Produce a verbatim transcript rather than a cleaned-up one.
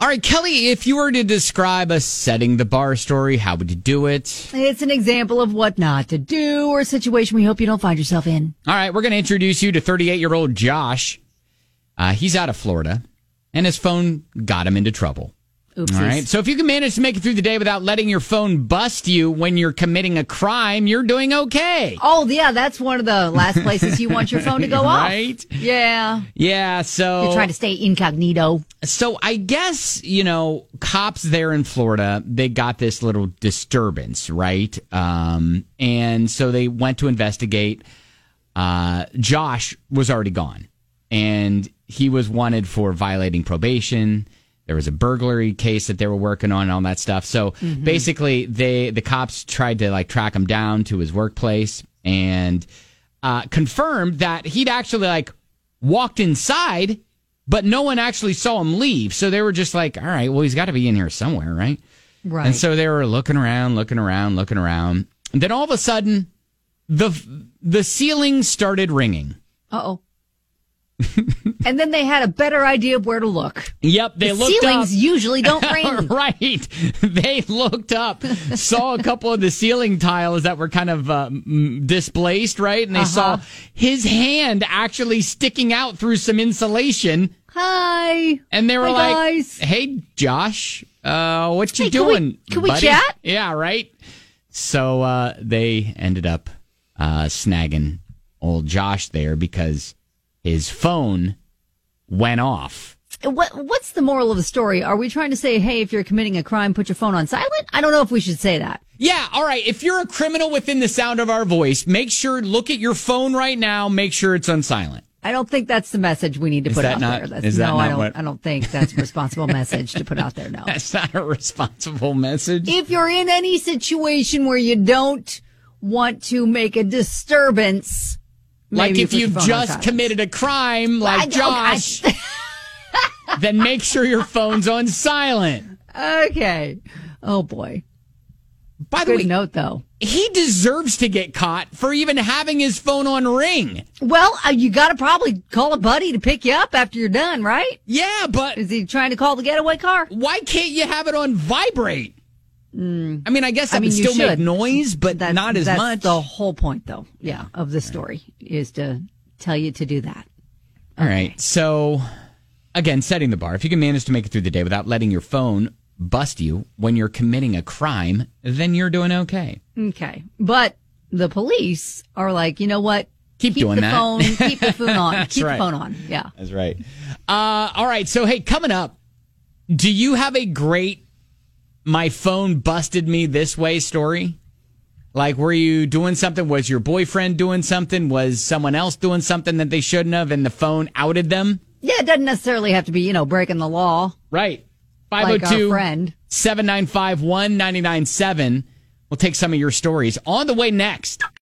All right, Kelly, if you were to describe a setting the bar story, how would you do it? It's an example of what not to do or a situation we hope you don't find yourself in. All right, we're going to introduce you to thirty-eight-year-old Josh. Uh, he's out of Florida, and his phone got him into trouble. Oopsies. All right, so if you can manage to make it through the day without letting your phone bust you when you're committing a crime, you're doing okay. Oh, yeah, that's one of the last places you want your phone to go off. Right? Yeah. Yeah, so... You're trying to stay incognito. So I guess, you know, cops there in Florida, they got this little disturbance, right? Um, and so they went to investigate. Uh, Josh was already gone, and he was wanted for violating probation. There was a burglary case that they were working on and all that stuff. So mm-hmm. basically, they the cops tried to like track him down to his workplace and uh, confirmed that he'd actually like walked inside, but no one actually saw him leave. So they were just like, all right, well, he's got to be in here somewhere, right? Right. And so they were looking around, looking around, looking around. And then all of a sudden, the the ceiling started ringing. Uh-oh. And then they had a better idea of where to look. Yep, they the looked up. Ceilings usually don't ring. Right. They looked up, saw a couple of the ceiling tiles that were kind of uh, displaced, right? And they uh-huh. saw his hand actually sticking out through some insulation. Hi. And they were Hi, like, guys. hey, Josh, uh, what you hey, doing, Can we, can buddy? we chat? Yeah, right? So uh, they ended up uh, snagging old Josh there because his phone went off. What What's the moral of the story? Are we trying to say, hey, if you're committing a crime, put your phone on silent? I don't know if we should say that. Yeah, all right. If you're a criminal within the sound of our voice, make sure, look at your phone right now, make sure it's on silent. I don't think that's the message we need to is put that out not, there. That's, is that no, not I don't. What... I don't think that's a responsible message to put out there. No, that's not a responsible message. If you're in any situation where you don't want to make a disturbance, like maybe if you just committed a crime, like Josh, then make sure your phone's on silent. Okay. Oh boy. By the Good way, note though. He deserves to get caught for even having his phone on ring. Well, uh, you got to probably call a buddy to pick you up after you're done, right? Yeah, but is he trying to call the getaway car? Why can't you have it on vibrate? Mm. I mean, I guess that I mean, would still should. make noise, but that's, not as that's much. That's the whole point, though. Yeah, of the story is to tell you to do that. All okay. right. So, again, setting the bar. If you can manage to make it through the day without letting your phone bust you when you're committing a crime, then you're doing okay. Okay. But the police are like, you know what? Keep, keep doing the that. Phone, keep the phone on. Keep right. the phone on. Yeah. That's right. Uh, all right. So, hey, coming up, do you have a great my phone busted me this way story? Like, were you doing something? Was your boyfriend doing something? Was someone else doing something that they shouldn't have and the phone outed them? Yeah, it doesn't necessarily have to be, you know, breaking the law. Right. five oh two, seven nine five, one nine nine seven. We'll take some of your stories on the way next.